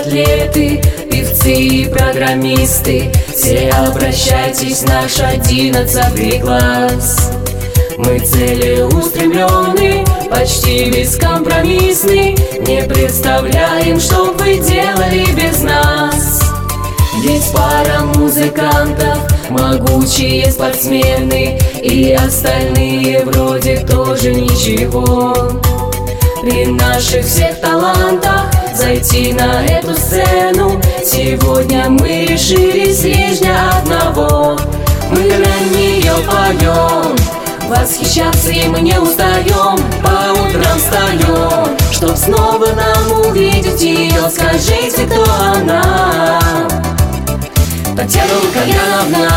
атлеты, певцы и программисты, все обращайтесь, наш 11 класс. Мы целеустремленны, почти бескомпромиссны, не представляем, что вы делали без нас. Ведь пара музыкантов, могучие спортсмены, и остальные вроде тоже ничего. При наших всех талантах зайти на эту сцену сегодня мы решились лишь для одного. Мы для нее поем, восхищаться ей мы не устаем, по утрам встаем, чтоб снова нам увидеть ее. Скажите, кто она? Татьяна Лукояновна.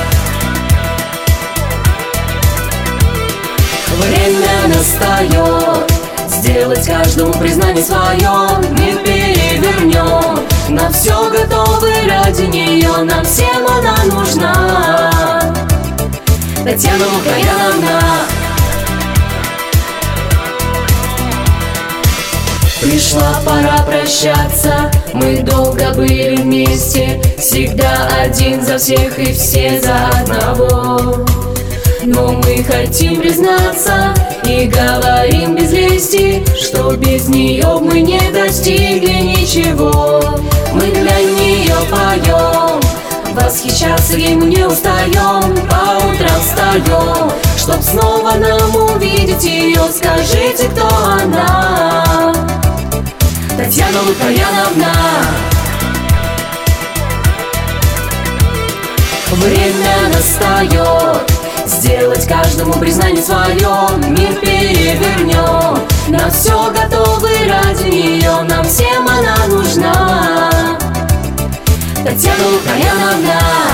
Время настает сделать каждому признание свое. Мир перевернем, на все готовы ради нее, нам всем она нужна. Татьяна Лукояновна. Пришла пора прощаться, мы долго были вместе, всегда один за всех и все за одного. Но мы хотим признаться и говорим без лести, что без нее мы не достигли ничего. Мы для нее поем, восхищаться ей мы не устаем, по утрам встаем, чтоб снова нам увидеть ее. Скажите, кто она? Татьяна Лукояновна. Время настает сделать каждому признание свое. Мир перевернем, на все готовы ради нее, нам всем она нужна. Татьяна Лукояновна.